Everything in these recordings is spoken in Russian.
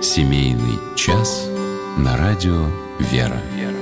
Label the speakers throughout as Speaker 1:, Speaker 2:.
Speaker 1: Семейный час на радио «Вера».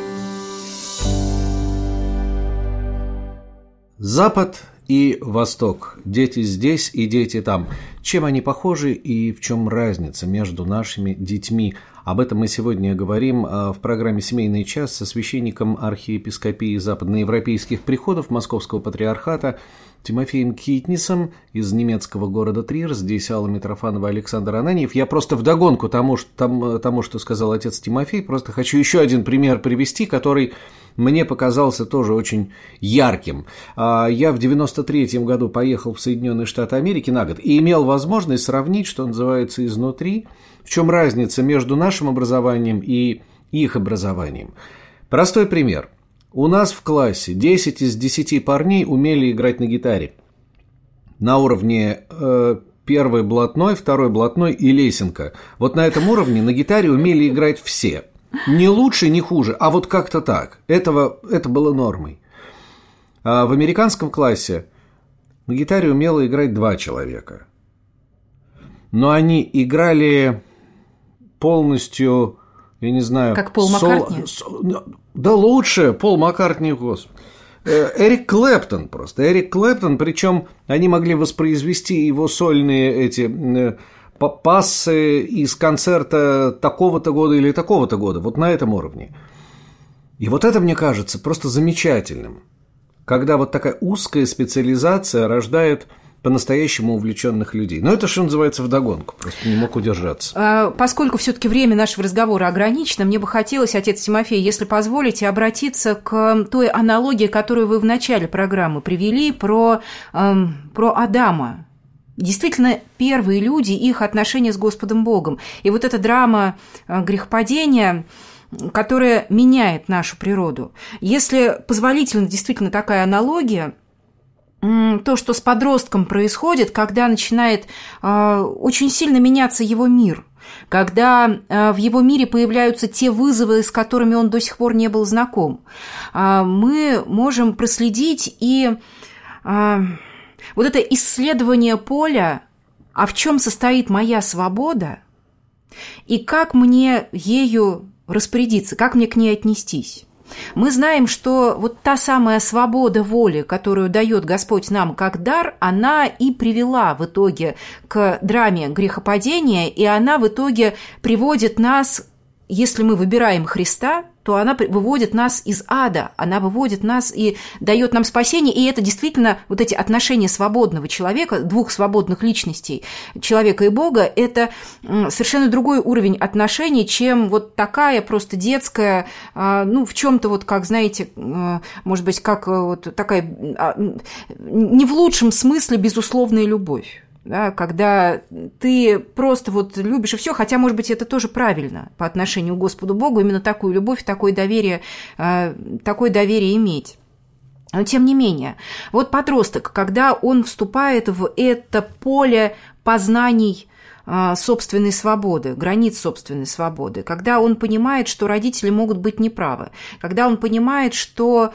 Speaker 2: Запад и Восток. Дети здесь и дети там. Чем они похожи и в чем разница между нашими детьми? Об этом мы сегодня говорим в программе «Семейный час» со священником архиепископии западноевропейских приходов Московского патриархата Тимофеем Китнисом из немецкого города Трир. Здесь Алла Митрофанова, Александр Ананьев. Я просто вдогонку тому, что сказал отец Тимофей, просто хочу еще один пример привести, который мне показался тоже очень ярким. Я в 93-м году поехал в Соединенные Штаты Америки на год и имел возможность сравнить, что называется, изнутри, в чем разница между нашим образованием и их образованием. Простой пример. У нас в классе 10 из 10 парней умели играть на гитаре. На уровне первый блатной, второй блатной и лесенка. Вот на этом уровне на гитаре умели играть все. Не лучше, не хуже, а вот как-то так. Это было нормой. А в американском классе на гитаре умело играть 2 человека. Но они играли полностью, я не знаю...
Speaker 3: Как Пол Маккартни?
Speaker 2: Да лучше, Пол Маккартни, господи. Эрик Клэптон просто. Эрик Клэптон, причем они могли воспроизвести его сольные эти... пассы из концерта такого-то года или такого-то года, вот на этом уровне. И вот это, мне кажется, просто замечательным, когда вот такая узкая специализация рождает по-настоящему увлеченных людей. Но это, что называется, вдогонку, просто не мог удержаться.
Speaker 3: Поскольку все-таки время нашего разговора ограничено, мне бы хотелось, отец Тимофей, если позволите, обратиться к той аналогии, которую вы в начале программы привели про Адама. Действительно, первые люди, их отношения с Господом Богом. И вот эта драма грехопадения, которая меняет нашу природу. Если позволительна действительно такая аналогия, то, что с подростком происходит, когда начинает очень сильно меняться его мир, когда в его мире появляются те вызовы, с которыми он до сих пор не был знаком, мы можем проследить и... Вот это исследование поля, а в чем состоит моя свобода, и как мне ею распорядиться, как мне к ней отнестись. Мы знаем, что вот та самая свобода воли, которую дает Господь нам как дар, она и привела в итоге к драме грехопадения, и она в итоге приводит нас, если мы выбираем Христа, то она выводит нас из ада, она выводит нас и дает нам спасение, и это действительно вот эти отношения свободного человека, 2 свободных личностей, человека и Бога, это совершенно другой уровень отношений, чем вот такая просто детская, ну, в чем-то вот, как, знаете, может быть, как вот такая, не в лучшем смысле, безусловная любовь. Да, когда ты просто вот любишь и все, хотя, может быть, это тоже правильно по отношению к Господу Богу, именно такую любовь, такое доверие иметь. Но тем не менее, вот подросток, когда он вступает в это поле познаний собственной свободы, границ собственной свободы, когда он понимает, что родители могут быть неправы, когда он понимает, что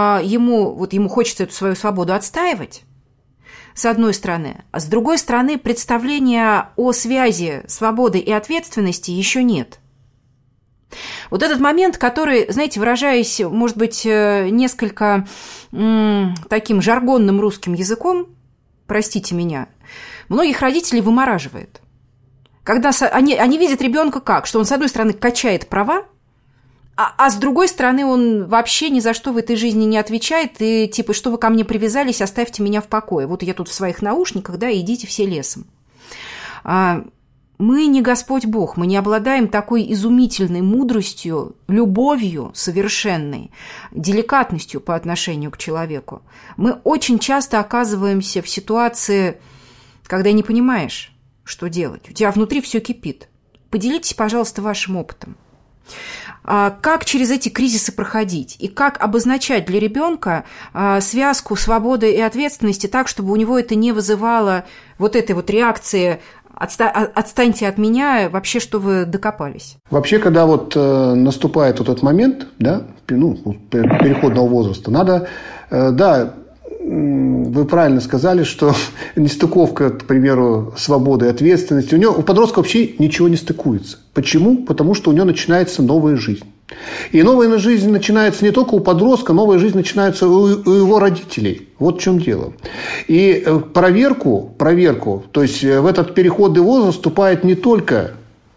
Speaker 3: ему хочется эту свою свободу отстаивать, с одной стороны, а с другой стороны, представления о связи свободы и ответственности еще нет. Вот этот момент, который, знаете, выражаясь, может быть, несколько таким жаргонным русским языком, простите меня, многих родителей вымораживает. Когда они видят ребенка как? Что он, с одной стороны, качает права, а с другой стороны, он вообще ни за что в этой жизни не отвечает, и типа, что вы ко мне привязались, оставьте меня в покое. Вот я тут в своих наушниках, да, идите все лесом. Мы не Господь Бог, мы не обладаем такой изумительной мудростью, любовью совершенной, деликатностью по отношению к человеку. Мы очень часто оказываемся в ситуации, когда не понимаешь, что делать. У тебя внутри все кипит. Поделитесь, пожалуйста, вашим опытом. Как через эти кризисы проходить и как обозначать для ребенка связку свободы и ответственности так, чтобы у него это не вызывало вот этой вот реакции «отстаньте от меня», вообще, что вы докопались?
Speaker 4: Вообще, когда вот наступает вот этот момент, да, переходного возраста, надо, да, вы правильно сказали, что нестыковка, к примеру, свободы и ответственности. У подростка вообще ничего не стыкуется. Почему? Потому что у него начинается новая жизнь. И новая жизнь начинается не только у подростка, новая жизнь начинается у его родителей. Вот в чем дело. И проверку, то есть в этот переходный возраст вступает не только,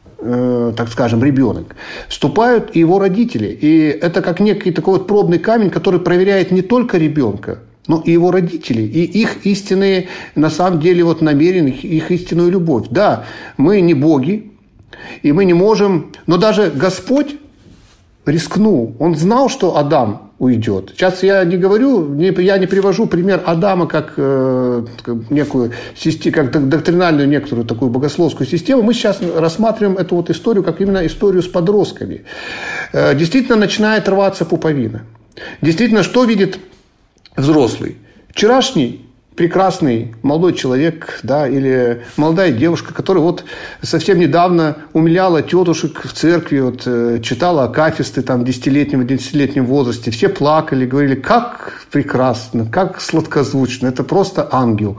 Speaker 4: так скажем, ребенок, вступают и его родители. И это как некий такой вот пробный камень, который проверяет не только ребенка, но и его родителей, и их истинные, на самом деле, вот намерения, их истинную любовь. Да, мы не боги, и мы не можем, но даже Господь рискнул. Он знал, что Адам уйдет. Сейчас я не говорю, я не привожу пример Адама как некую систему, как доктринальную некоторую такую богословскую систему. Мы сейчас рассматриваем эту вот историю как именно историю с подростками. Действительно начинает рваться пуповина. Действительно, что видит взрослый? Вчерашний прекрасный молодой человек, да, или молодая девушка, которая вот совсем недавно умиляла тетушек в церкви, вот, читала акафисты там, в 10-летнем возрасте. Все плакали, говорили, как прекрасно, как сладкозвучно, это просто ангел.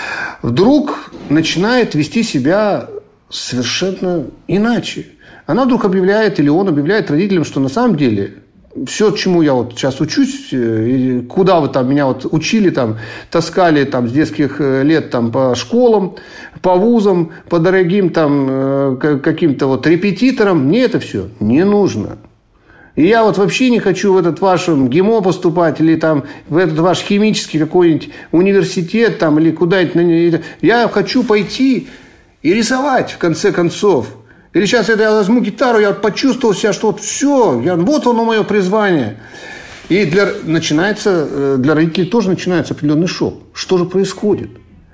Speaker 4: Вдруг начинает вести себя совершенно иначе. Она вдруг объявляет, или он объявляет родителям, что на самом деле все, чему я вот сейчас учусь, куда вы там меня вот учили, там, таскали там, с детских лет там, по школам, по вузам, по дорогим там, каким-то вот репетиторам, мне это все не нужно. И я вот вообще не хочу в этот ваш ГИМО поступать, или там, в этот ваш химический какой-нибудь университет, там, или куда-нибудь. Я хочу пойти и рисовать, в конце концов. Или сейчас я возьму гитару, я почувствовал себя, что вот все, вот оно мое призвание. И начинается, для родителей тоже начинается определенный шок. Что же происходит?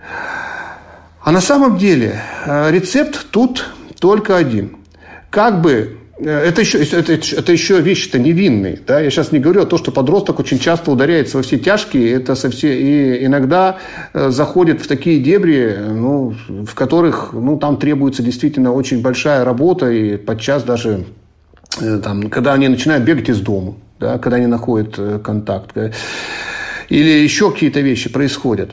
Speaker 4: А на самом деле рецепт тут только один. Как бы это еще вещи-то невинные. Да? Я сейчас не говорю о том, что подросток очень часто ударяется во все тяжкие, и иногда заходит в такие дебри, ну, в которых там требуется действительно очень большая работа, и подчас даже там, когда они начинают бегать из дома, да, когда они находят контакт, или еще какие-то вещи происходят.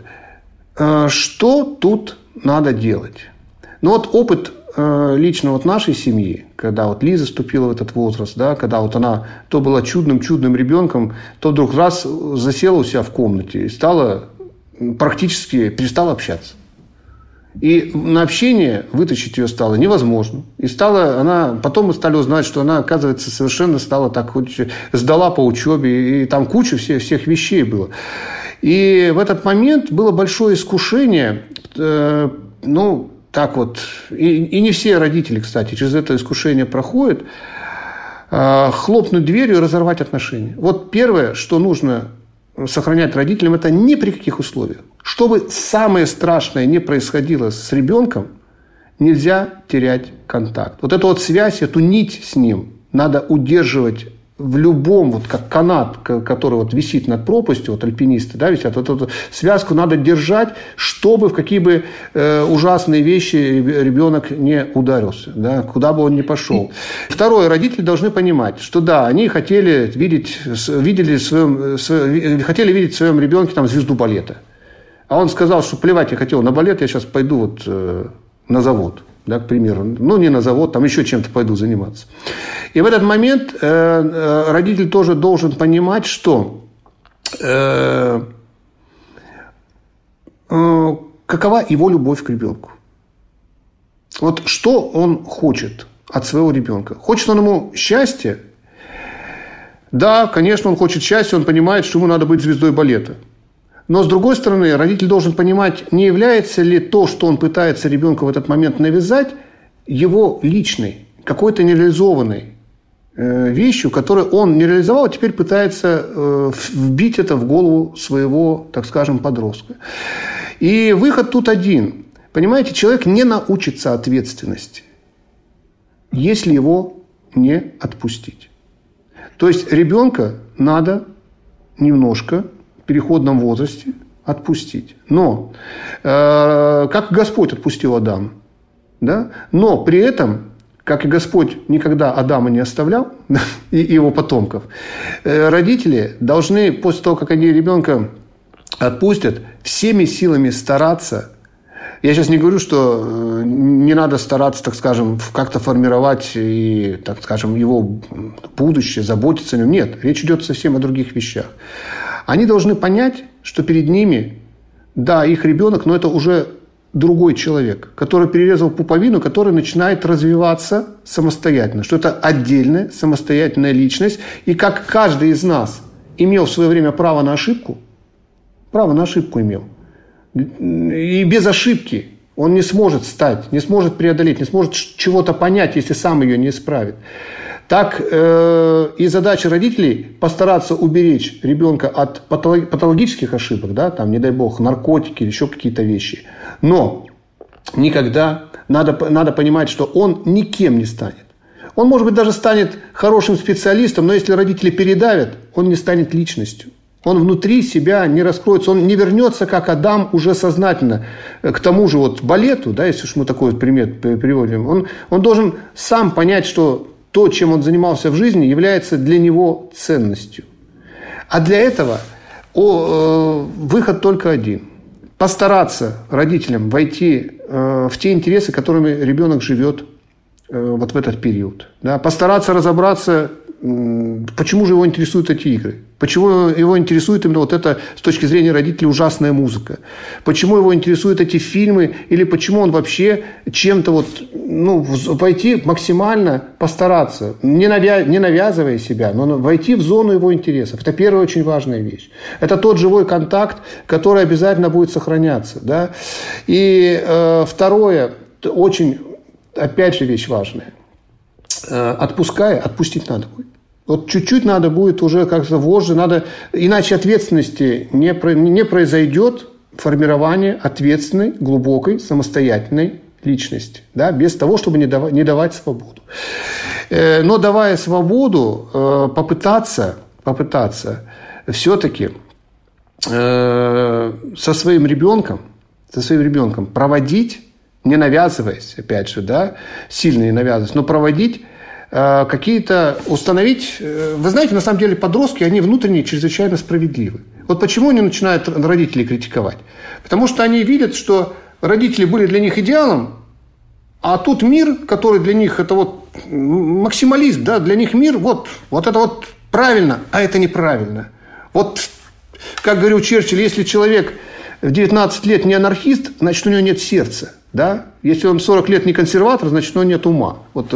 Speaker 4: Что тут надо делать? Ну вот опыт лично вот нашей семьи, когда вот Лиза вступила в этот возраст, да, когда вот она то была чудным ребенком, то вдруг раз засела у себя в комнате и стала практически перестала общаться. И на общение вытащить ее стало невозможно. И потом мы стали узнавать, что она, оказывается, совершенно стала так, хоть сдала по учебе, и там куча всех вещей было. И в этот момент было большое искушение, так вот, и не все родители, кстати, через это искушение проходят, хлопнуть дверью и разорвать отношения. Вот первое, что нужно сохранять родителям, это ни при каких условиях. Чтобы самое страшное не происходило с ребенком, нельзя терять контакт. Вот эту вот связь, эту нить с ним надо удерживать в любом, вот как канат, который вот висит над пропастью, вот альпинисты, да, висят, вот эту связку надо держать, чтобы в какие бы ужасные вещи ребенок не ударился, да, куда бы он ни пошел. Второе, родители должны понимать, что да, они хотели видеть в своем ребенке там звезду балета. А он сказал, что плевать я хотел на балет, я сейчас пойду вот на завод. Да, к примеру, не на завод, там еще чем-то пойду заниматься. И в этот момент родитель тоже должен понимать, что какова его любовь к ребенку. Вот что он хочет от своего ребенка. Хочет он ему счастья? Да, конечно, он хочет счастья, он понимает, что ему надо быть звездой балета. Но, с другой стороны, родитель должен понимать, не является ли то, что он пытается ребенку в этот момент навязать, его личной, какой-то нереализованной вещью, которую он не реализовал, а теперь пытается вбить это в голову своего, так скажем, подростка. И выход тут один. Понимаете, человек не научится ответственности, если его не отпустить. То есть ребенка надо немножко в переходном возрасте отпустить. Но, как Господь отпустил Адама, да? Но при этом, как и Господь никогда Адама не оставлял, и его потомков, родители должны, после того, как они ребенка отпустят, всеми силами стараться. Я сейчас не говорю, что не надо стараться, так скажем, как-то формировать и, так скажем, его будущее, заботиться о нем. Нет, речь идет совсем о других вещах. Они должны понять, что перед ними, да, их ребенок, но это уже другой человек, который перерезал пуповину, который начинает развиваться самостоятельно, что это отдельная самостоятельная личность. И как каждый из нас имел в свое время право на ошибку имел. И без ошибки он не сможет стать, не сможет преодолеть, не сможет чего-то понять, если сам ее не исправит. Так и задача родителей постараться уберечь ребенка от патологических ошибок, да, там, не дай бог, наркотики или еще какие-то вещи. Но никогда надо понимать, что он никем не станет. Он, может быть, даже станет хорошим специалистом, но если родители передавят, он не станет личностью. Он внутри себя не раскроется, он не вернется, как Адам, уже сознательно к тому же вот балету, да, если уж мы такой вот пример приводим. Он должен сам понять, что то, чем он занимался в жизни, является для него ценностью. А для этого выход только один. Постараться родителям войти в те интересы, которыми ребенок живет вот в этот период. Да? Постараться разобраться, почему же его интересуют эти игры. Почему его интересует именно вот это, с точки зрения родителей, ужасная музыка. Почему его интересуют эти фильмы. Или почему он вообще чем-то вот, войти максимально, постараться. Не навязывая себя, но войти в зону его интересов. Это первая очень важная вещь. Это тот живой контакт, который обязательно будет сохраняться. Да? И второе, очень, опять же, вещь важная. Отпустить надо будет. Вот чуть-чуть надо будет уже как-то вожжи, иначе ответственности не произойдет формирование ответственной, глубокой, самостоятельной личности, да, без того, чтобы не давать свободу. Но давая свободу, попытаться все-таки со своим ребенком проводить, не навязываясь, опять же, да, сильно не навязываясь, но проводить установить... Вы знаете, на самом деле подростки, они внутренне чрезвычайно справедливы. Вот почему они начинают родителей критиковать? Потому что они видят, что родители были для них идеалом, а тут мир, который для них, это вот максимализм, да, для них мир, вот это вот правильно, а это неправильно. Вот, как говорил Черчилль, если человек в 19 лет не анархист, значит, у него нет сердца. Да? Если он 40 лет не консерватор, значит, у него нет ума. Вот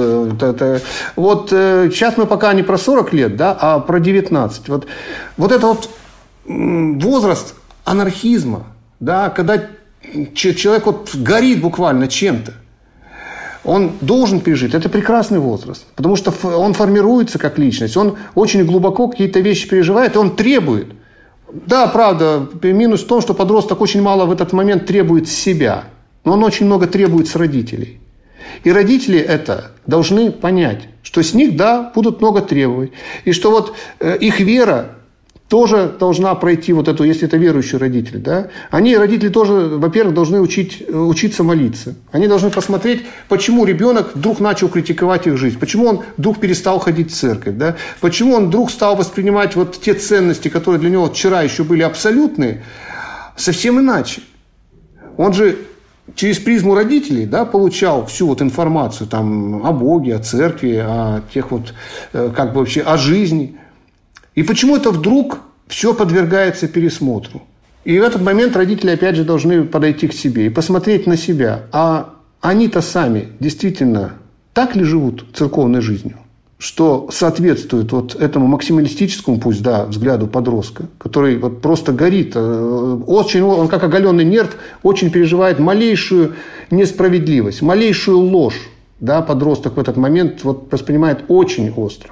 Speaker 4: сейчас мы пока не про 40 лет, да, а про 19. Вот это вот возраст анархизма, да, когда человек вот горит буквально чем-то, он должен пережить. Это прекрасный возраст, потому что он формируется как личность, он очень глубоко какие-то вещи переживает, и он требует. Да, правда, минус в том, что подросток очень мало в этот момент требует с себя. Но он очень много требует с родителей. И родители это должны понять, что с них, да, будут много требовать. И что вот их вера тоже должна пройти вот эту, если это верующие родители, да. Родители тоже, во-первых, должны учиться молиться. Они должны посмотреть, почему ребенок вдруг начал критиковать их жизнь, почему он вдруг перестал ходить в церковь, да, почему он вдруг стал воспринимать вот те ценности, которые для него вчера еще были абсолютные, совсем иначе. Он же через призму родителей, да, получал всю вот информацию там, о Боге, о церкви, о тех вот, как бы вообще, о жизни. И почему это вдруг все подвергается пересмотру? И в этот момент родители, опять же, должны подойти к себе и посмотреть на себя. А они-то сами действительно так ли живут церковной жизнью, что соответствует вот этому максималистическому, пусть, да, взгляду подростка, который вот просто горит. Он как оголенный нерв, очень переживает малейшую несправедливость, малейшую ложь. Да, подросток в этот момент вот воспринимает очень остро.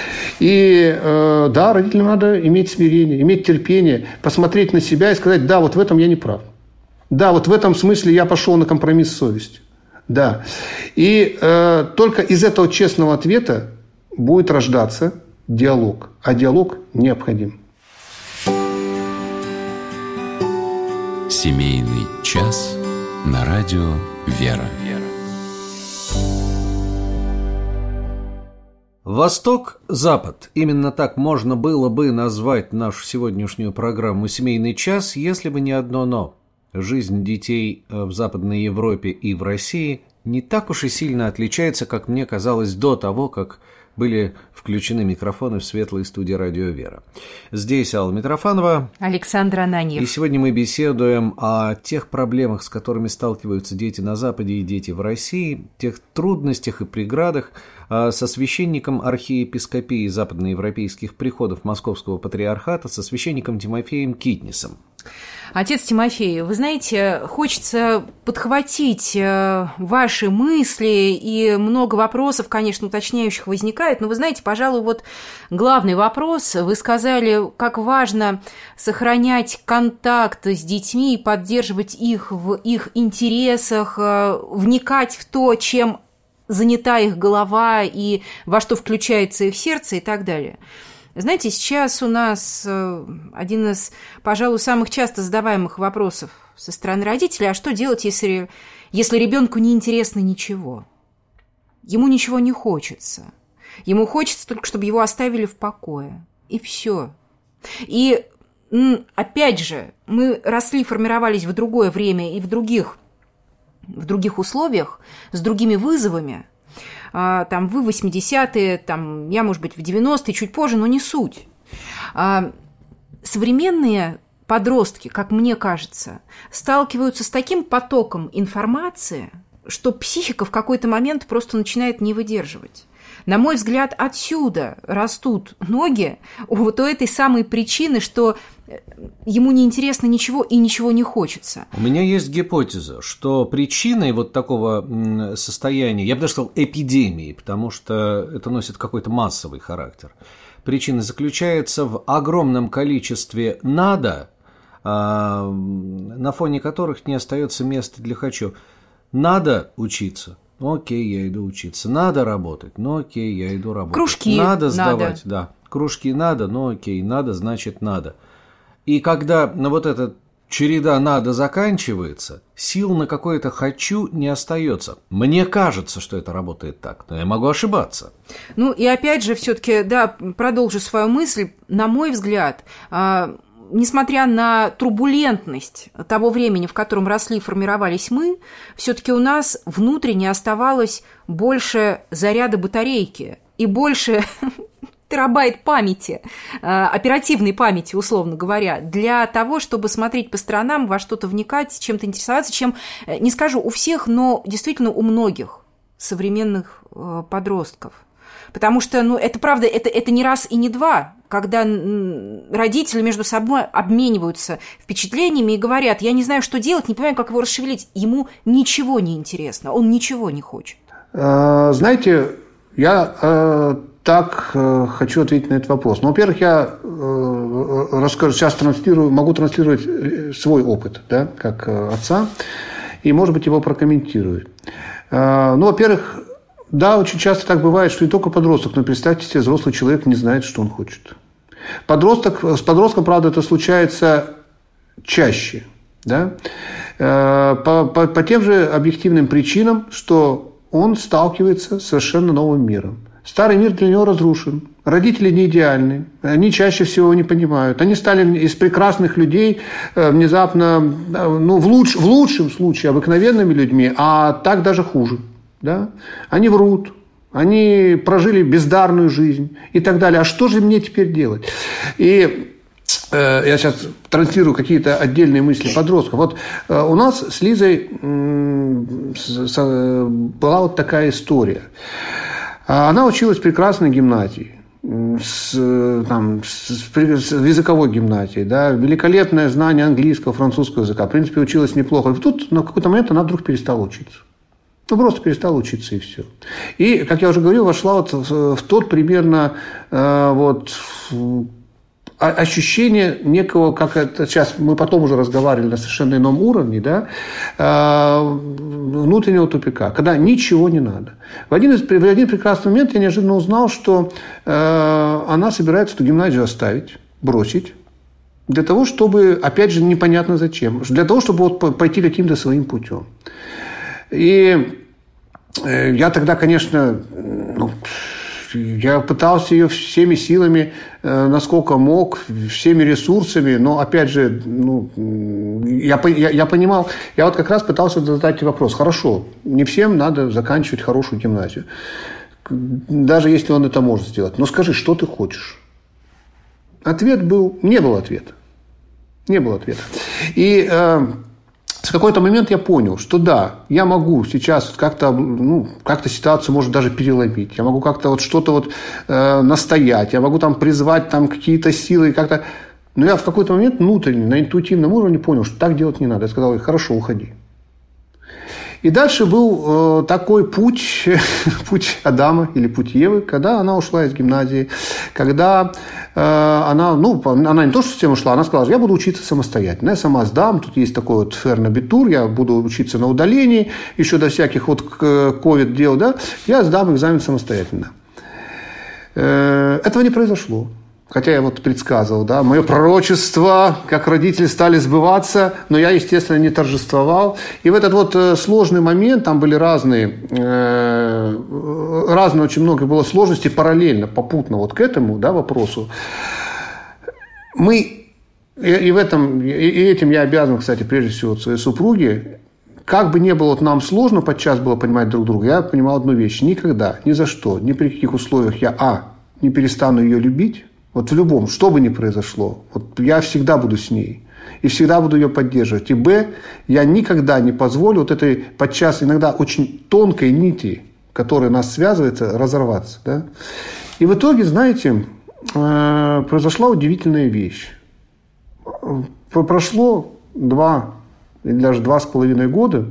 Speaker 4: И да, родителям надо иметь смирение, иметь терпение, посмотреть на себя и сказать: да, вот в этом я не прав. Да, вот в этом смысле я пошел на компромисс с совестью. Да. И только из этого честного ответа будет рождаться диалог. А диалог необходим.
Speaker 1: Семейный час на радио «Вера».
Speaker 2: Восток-Запад. Именно так можно было бы назвать нашу сегодняшнюю программу «Семейный час», если бы не одно «но». Жизнь детей в Западной Европе и в России не так уж и сильно отличается, как мне казалось до того, как были включены микрофоны в светлой студии «Радио Вера». Здесь Алла Митрофанова,
Speaker 3: Александр Ананьев.
Speaker 2: И сегодня мы беседуем о тех проблемах, с которыми сталкиваются дети на Западе и дети в России, тех трудностях и преградах, со священником архиепископии западноевропейских приходов Московского патриархата, со священником Тимофеем Китнисом.
Speaker 3: Отец Тимофей, вы знаете, хочется подхватить ваши мысли, и много вопросов, конечно, уточняющих возникает, но вы знаете, пожалуй, вот главный вопрос. Вы сказали, как важно сохранять контакт с детьми, поддерживать их в их интересах, вникать в то, чем занята их голова и во что включается их сердце и так далее. Знаете, сейчас у нас один из, пожалуй, самых часто задаваемых вопросов со стороны родителей: а что делать, если ребенку не интересно ничего? Ему ничего не хочется. Ему хочется только, чтобы его оставили в покое. И все. И опять же, мы росли, формировались в другое время и в других условиях, с другими вызовами. Там вы 80-е, там я, может быть, в 90-е, чуть позже, но не суть. Современные подростки, как мне кажется, сталкиваются с таким потоком информации, что психика в какой-то момент просто начинает не выдерживать. На мой взгляд, отсюда растут ноги вот у этой самой причины, что ему не интересно ничего и ничего не хочется.
Speaker 2: У меня есть гипотеза, что причиной вот такого состояния, я бы даже сказал, эпидемии, потому что это носит какой-то массовый характер, причина заключается в огромном количестве «надо», на фоне которых не остается места для «хочу». Надо учиться. Ну, окей, я иду учиться. Надо работать. Ну, окей, я иду работать.
Speaker 3: Кружки
Speaker 2: надо сдавать, да. Кружки надо, ну, окей, надо, значит, надо. И когда вот эта череда «надо» заканчивается, сил на какое-то «хочу» не остается. Мне кажется, что это работает так, но я могу ошибаться.
Speaker 3: Ну, и опять же, все-таки, да, продолжу свою мысль. На мой взгляд, несмотря на турбулентность того времени, в котором росли и формировались мы, все-таки у нас внутренне оставалось больше заряда батарейки и больше терабайт памяти, оперативной памяти, условно говоря, для того, чтобы смотреть по сторонам, во что-то вникать, чем-то интересоваться, чем, не скажу у всех, но действительно у многих современных подростков. Потому что, это правда, это не раз и не два, когда родители между собой обмениваются впечатлениями и говорят: я не знаю, что делать, не понимаю, как его расшевелить. Ему ничего не интересно, он ничего не хочет.
Speaker 4: Знаете, я хочу ответить на этот вопрос. Ну, во-первых, я расскажу, сейчас могу транслировать свой опыт, да, как отца, и, может быть, его прокомментирую. Ну, во-первых, да, очень часто так бывает, что не только подросток, но представьте себе, взрослый человек не знает, что он хочет. С подростком, правда, это случается чаще, да? По тем же объективным причинам, что он сталкивается с совершенно новым миром. Старый мир для него разрушен. Родители не идеальны. Они чаще всего не понимают. Они стали из прекрасных людей внезапно, в лучшем случае, обыкновенными людьми, а так даже хуже. Да? Они врут, они прожили бездарную жизнь и так далее. А что же мне теперь делать? И я сейчас транслирую какие-то отдельные мысли подростков. Вот у нас с Лизой была вот такая история. Она училась в прекрасной гимназии, в языковой гимназии, да, великолепное знание английского, французского языка. В принципе, училась неплохо. И тут на какой-то момент она вдруг перестала учиться. Просто перестала учиться, и все. И, как я уже говорил, вошла вот в тот примерно ощущение некого, как это сейчас мы потом уже разговаривали на совершенно ином уровне, да, внутреннего тупика, когда ничего не надо. В один прекрасный момент я неожиданно узнал, что она собирается эту гимназию оставить, бросить, для того, чтобы, опять же, непонятно зачем, для того, чтобы пойти каким-то своим путем. И я тогда, конечно, я пытался ее всеми силами, насколько мог, всеми ресурсами, но, опять же, я понимал, я вот как раз пытался задать вопрос. Хорошо, не всем надо заканчивать хорошую гимназию, даже если он это может сделать. Но скажи, что ты хочешь? Ответ был, не было ответа. Не было ответа. И в какой-то момент я понял, что да, я могу сейчас как-то ситуацию, может, даже переломить. Я могу как-то вот что-то вот настоять. Я могу там призвать там какие-то силы. Как-то... Но я в какой-то момент внутренне, на интуитивном уровне понял, что так делать не надо. Я сказал: хорошо, уходи. И дальше был такой путь Адама или путь Евы, когда она ушла из гимназии, когда она не то, что совсем ушла, она сказала: я буду учиться самостоятельно, я сама сдам, тут есть такой вот фернабитур, я буду учиться на удалении, еще до всяких вот ковид дел, да, я сдам экзамен самостоятельно. Этого не произошло. Хотя я вот предсказывал, да, мое пророчество, как родители, стали сбываться, но я, естественно, не торжествовал. И в этот вот сложный момент, там были разные очень много было сложностей параллельно, попутно вот к этому, да, вопросу. Этим я обязан, кстати, прежде всего своей супруге. Как бы ни было вот нам сложно подчас было понимать друг друга, я понимал одну вещь: никогда, ни за что, ни при каких условиях я не перестану ее любить. Вот в любом, что бы ни произошло, вот я всегда буду с ней. И всегда буду ее поддерживать. И Б, я никогда не позволю вот этой подчас иногда очень тонкой нити, которая нас связывает, разорваться. Да? И в итоге, знаете, произошла удивительная вещь. Прошло 2 или даже 2,5 года,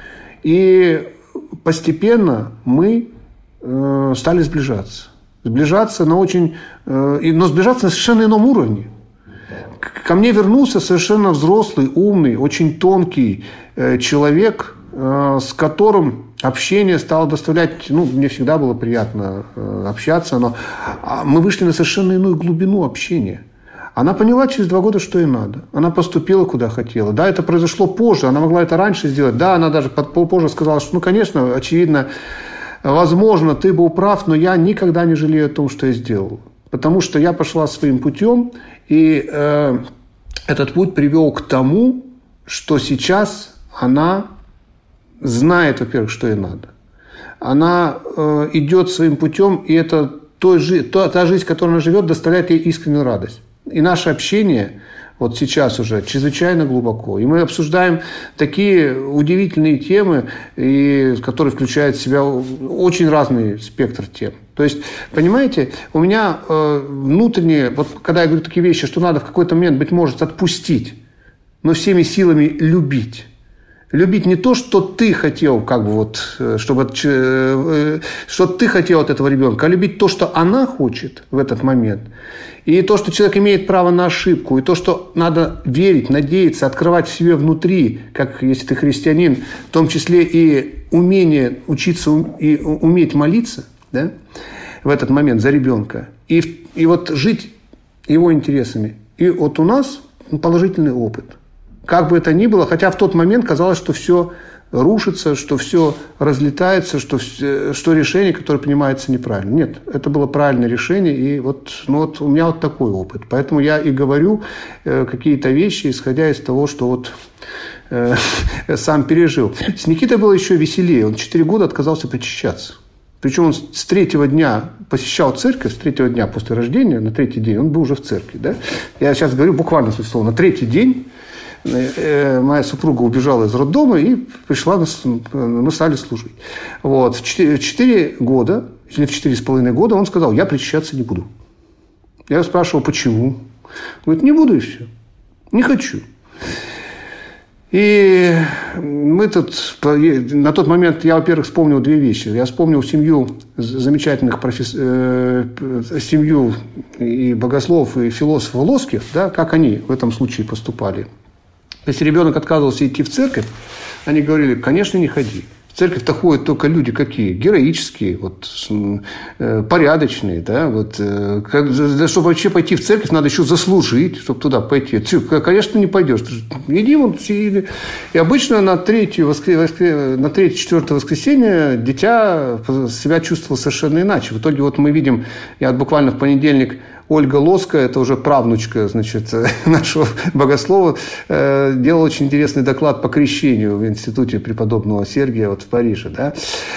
Speaker 4: и постепенно мы стали сближаться. Сближаться но сближаться на совершенно ином уровне. Ко мне вернулся совершенно взрослый, умный, очень тонкий человек, с которым общение стало доставлять... мне всегда было приятно общаться, но мы вышли на совершенно иную глубину общения. Она поняла через 2 года, что ей надо. Она поступила, куда хотела. Да, это произошло позже, она могла это раньше сделать. Да, она даже позже сказала, что, конечно, очевидно, возможно, ты был прав, но я никогда не жалею о том, что я сделал. Потому что я пошла своим путем, и этот путь привел к тому, что сейчас она знает, во-первых, что ей надо. Она идет своим путем, и это та жизнь, которой она живет, доставляет ей искреннюю радость. И наше общение вот сейчас уже чрезвычайно глубоко. И мы обсуждаем такие удивительные темы, которые включают в себя очень разный спектр тем. То есть, понимаете, у меня внутреннее, вот когда я говорю такие вещи, что надо в какой-то момент, быть может, отпустить, но всеми силами любить. Любить не то, что ты хотел, что ты хотел от этого ребенка, а любить то, что она хочет в этот момент. И то, что человек имеет право на ошибку, и то, что надо верить, надеяться, открывать в себе внутри, как если ты христианин, в том числе и умение учиться и уметь молиться, да, в этот момент за ребенка, и вот жить его интересами. И вот у нас положительный опыт. Как бы это ни было, хотя в тот момент казалось, что все рушится, что все разлетается, что решение, которое принимается, неправильно. Нет, это было правильное решение, и вот у меня вот такой опыт. Поэтому я и говорю какие-то вещи, исходя из того, что сам пережил. С Никитой было еще веселее. Он 4 года отказался причащаться. Причем он с 3-го дня посещал церковь, с 3-го дня после рождения, на 3-й день он был уже в церкви. Да? Я сейчас говорю буквально слово, на 3-й день моя супруга убежала из роддома и пришла, мы стали служить. Вот. В 4 года, или в 4,5 года он сказал: я причащаться не буду. Я спрашивал, почему? Говорит: не буду и все. Не хочу. И мы на тот момент я, во-первых, вспомнил 2 вещи. Я вспомнил семью замечательных семью и богословов, и философов Волоских, да, как они в этом случае поступали. Если ребенок отказывался идти в церковь, они говорили: конечно, не ходи. В церковь-то ходят только люди какие? Героические, вот, порядочные. Да? Вот, чтобы вообще пойти в церковь, надо еще заслужить, чтобы туда пойти. Ты, конечно, не пойдешь. Иди вон. И обычно на 3-4 воскресенье дитя себя чувствовало совершенно иначе. В итоге вот мы видим, я буквально в понедельник, Ольга Лоска, это уже правнучка, значит, нашего богослова, делала очень интересный доклад по крещению в институте преподобного Сергия вот в Париже. Да?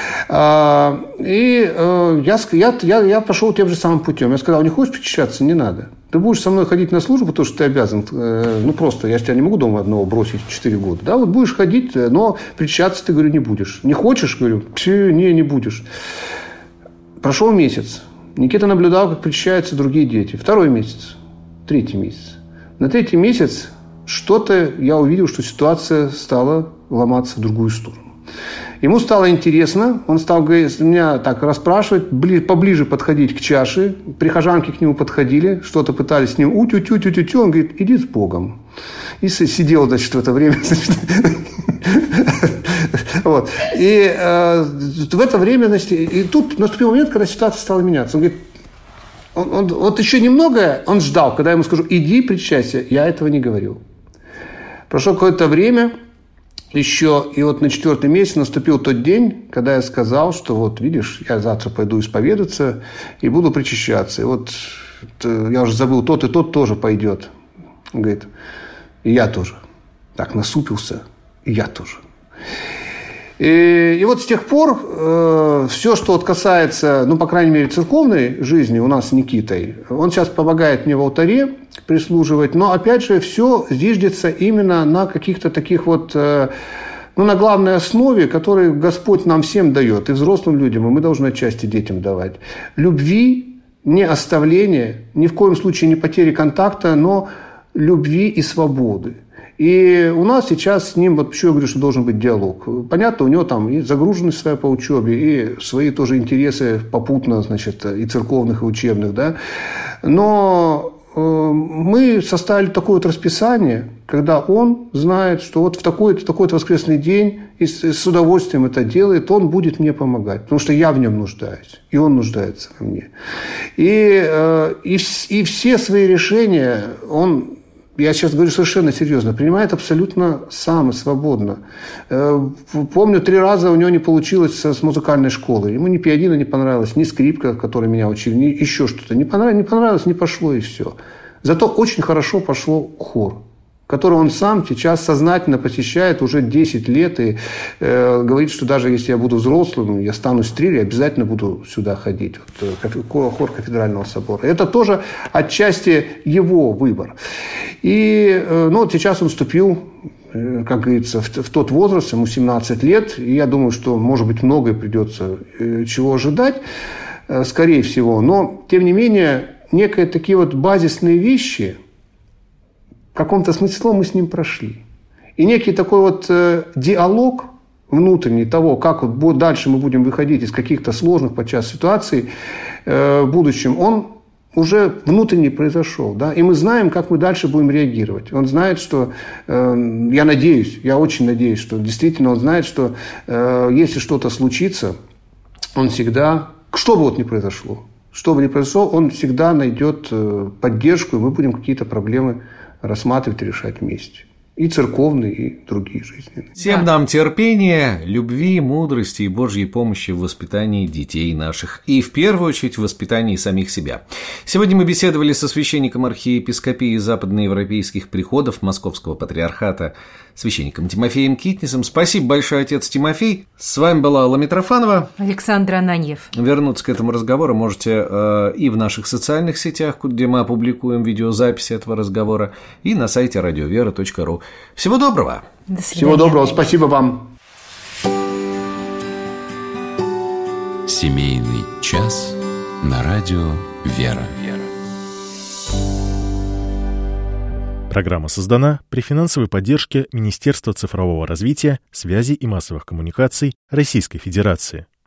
Speaker 4: И я пошел тем же самым путем. Я сказал, не хочешь причащаться? Не надо. Ты будешь со мной ходить на службу, потому что ты обязан. Ну, просто я тебя не могу дома одного бросить 4 года. Да, вот будешь ходить, но причащаться ты, говорю, не будешь. Не хочешь? Говорю, не будешь. Прошел месяц. Никита наблюдал, как причащаются другие дети. 2-й месяц, 3-й месяц. На 3-й месяц что-то я увидел, что ситуация стала ломаться в другую сторону. Ему стало интересно, он стал меня так расспрашивать, поближе подходить к чаше. Прихожанки к нему подходили, что-то пытались с ним утю-тю-тю-тю-тю. Он говорит, иди с Богом. И сидел, значит, в это время. Вот. И в это время, значит, и тут наступил момент, когда ситуация стала меняться. Он говорит, вот еще немного он ждал, когда я ему скажу, иди причащайся. Я этого не говорил. Прошло какое-то время еще, и вот на 4-й месяц наступил тот день, когда я сказал, что вот, видишь, я завтра пойду исповедаться и буду причащаться. И вот я уже забыл, тот и тот тоже пойдет. Он говорит, и я тоже. Так насупился, и я тоже. И вот с тех пор все, что вот касается, ну, по крайней мере, церковной жизни у нас с Никитой, он сейчас помогает мне в алтаре прислуживать, но, опять же, все зиждется именно на каких-то таких вот, ну, на главной основе, которую Господь нам всем дает, и взрослым людям, и мы должны отчасти детям давать. Любви, не оставления, ни в коем случае не потери контакта, но любви и свободы. И у нас сейчас с ним, вот почему я говорю, что должен быть диалог. Понятно, у него там и загруженность своя по учебе, и свои тоже интересы попутно, значит, и церковных, и учебных, да. Но мы составили такое вот расписание, когда он знает, что вот в такой-то воскресный день и с удовольствием это делает, он будет мне помогать, потому что я в нем нуждаюсь, и он нуждается во мне. И все свои решения он... Я сейчас говорю совершенно серьезно, принимает абсолютно сам и свободно. Помню, 3 раза у него не получилось с музыкальной школы. Ему ни пианино не понравилось, ни скрипка, которой меня учили, ни еще что-то. Не понравилось, не пошло и все. Зато очень хорошо пошло хор, который он сам сейчас сознательно посещает уже 10 лет и говорит, что даже если я буду взрослым, я стану стрелей, обязательно буду сда ходить. Вот, хор кафедрального собора. Это тоже отчасти его выбор. И ну, вот сейчас он вступил, как говорится, в тот возраст, ему 17 лет, и я думаю, что, может быть, многое придется чего ожидать, скорее всего. Но, тем не менее, некие такие вот базисные вещи в каком-то смысле мы с ним прошли. И некий такой вот диалог внутренний того, как вот дальше мы будем выходить из каких-то сложных подчас ситуаций в будущем, он уже внутренне произошел. Да? И мы знаем, как мы дальше будем реагировать. Он знает, что, я надеюсь, я очень надеюсь, что действительно он знает, что если что-то случится, он всегда, что бы вот ни произошло, он всегда найдет поддержку, и мы будем какие-то проблемы рассматривать и решать вместе. И церковные, и другие жизненные.
Speaker 2: Всем нам терпения, любви, мудрости и Божьей помощи в воспитании детей наших. И в первую очередь в воспитании самих себя. Сегодня мы беседовали со священником архиепископии западноевропейских приходов Московского патриархата, священником Тимофеем Китнисом. Спасибо большое, отец Тимофей. С вами была Алла Митрофанова.
Speaker 3: Александр Ананьев.
Speaker 2: Вернуться к этому разговору можете и в наших социальных сетях, где мы опубликуем видеозаписи этого разговора, и на сайте радиовера.ру. Всего доброго.
Speaker 3: До свидания.
Speaker 4: Всего доброго. Спасибо вам.
Speaker 1: Семейный час на радио «Вера».
Speaker 5: Программа создана при финансовой поддержке Министерства цифрового развития, связи и массовых коммуникаций Российской Федерации.